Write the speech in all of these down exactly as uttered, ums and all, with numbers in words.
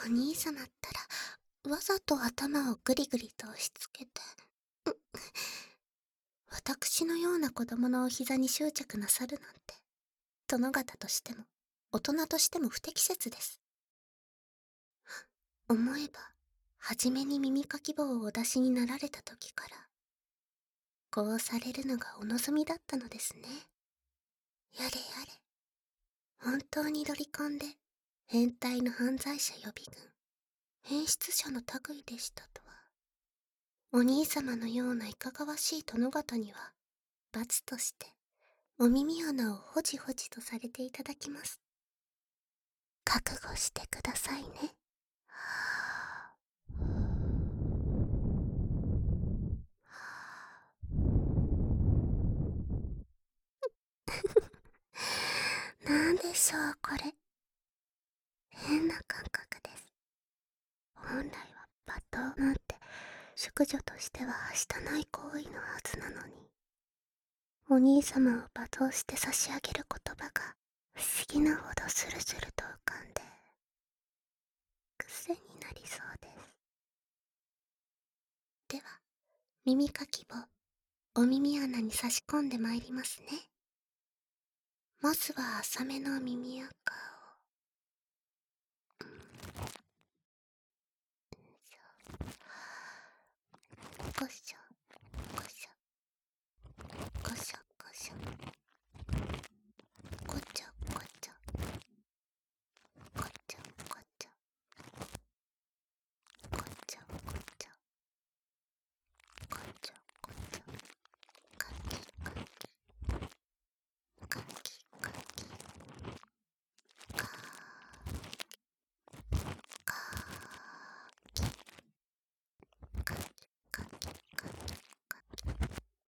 お兄様ったら、わざと頭をぐりぐりと押し付けて、う私のような子供のお膝に執着なさるなんて、殿方としても、大人としても不適切です。思えば、初めに耳かき棒をお出しになられた時から、こうされるのがお望みだったのですね。やれやれ。本当にロリコンで、変態の犯罪者予備軍、変質者の類でしたとは。お兄様のようないかがわしい殿方には、罰として、お耳穴をほじほじとされていただきます。覚悟してくださいね。なんでしょう、これ。変な感覚です。本来は罵倒なんて、淑女としてははしたない行為のはずなのに、お兄様を罵倒して差し上げる言葉が、不思議なほどスルスルと浮かんで、癖になりそうです。では、耳かき棒、お耳穴に差し込んでまいりますね。まずは浅めの耳垢を、ごしょ、ごしょ、ごしょ、ごしょ、ごちょ、ごちょ、ごちょ、ごちょ、ごちょ、ごちょ、ごちょ、ごちょ、かきかき、かきかき、かー、かー、かきかきかきかき。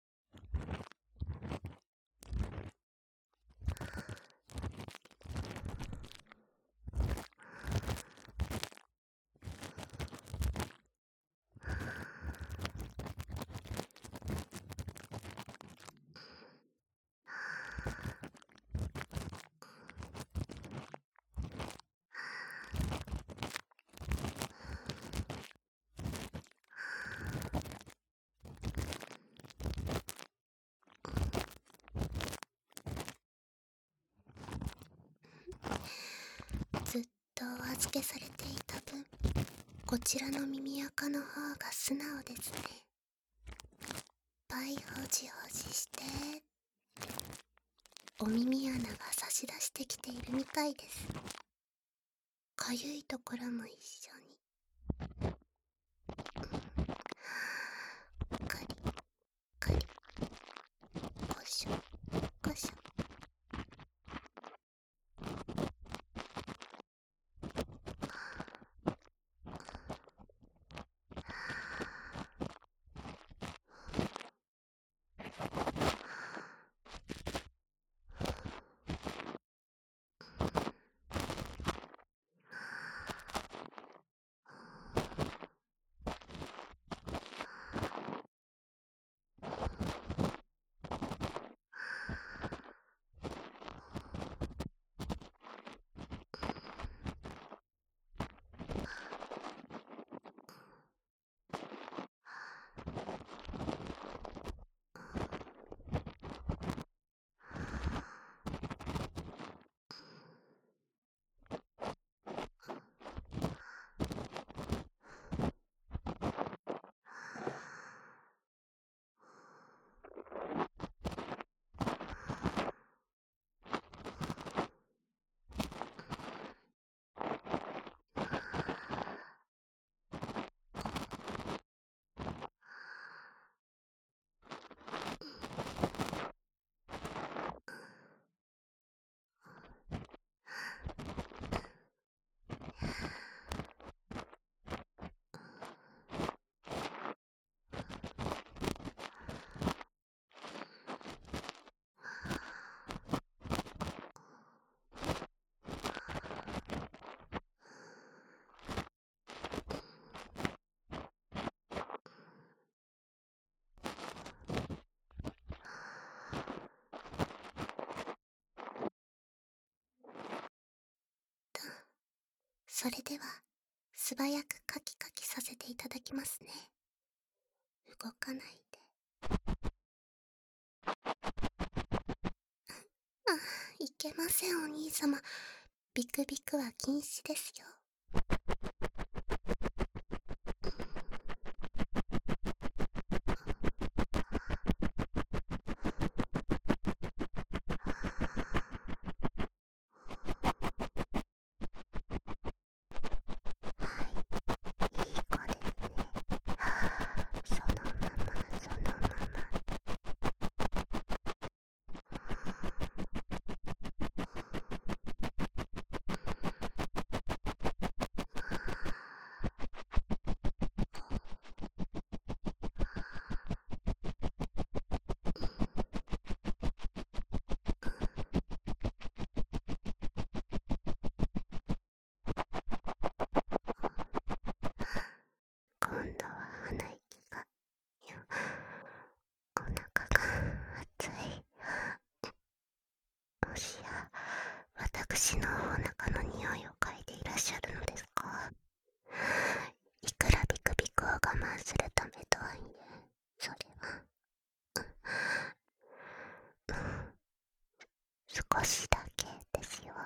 ずっとお預けされていた分、こちらの耳垢の方が素直ですね。いっぱいほじほじして、お耳穴が差し出してきているみたいです。かゆいところも一緒に。カリカリ、ゴショゴショ。それでは、 素早くカキカキさせていただきますね。動かないで。あ、いけませんお兄様。ビクビクは禁止ですよ。いい子ですね。そのままそのまま。今度は鼻息が。お腹が熱い。もしや私のお腹の匂いを嗅いでいらっしゃるのですか？いくらビクビクを我慢するためとはいえ、それは少しだけですよ。